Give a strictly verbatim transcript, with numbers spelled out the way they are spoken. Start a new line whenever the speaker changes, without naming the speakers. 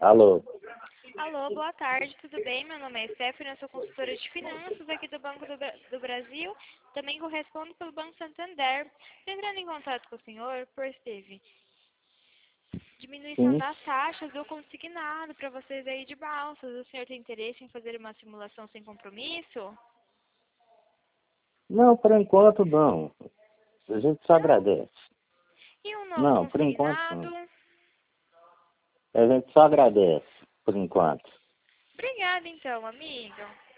Alô?
Alô, boa tarde, tudo bem? Meu nome é Stephanie, eu sou consultora de finanças aqui do Banco do, Bra- do Brasil, também correspondo pelo Banco Santander. Estou entrando em contato com o senhor, pois teve diminuição
Sim.
das taxas do consignado para vocês aí de balsas. O senhor tem interesse em fazer uma simulação sem compromisso?
Não, por enquanto não. A gente só
Não?
agradece.
E um novo
Não, por enquanto
consignado?
não. A gente só agradece, por enquanto.
Obrigada então, amigo.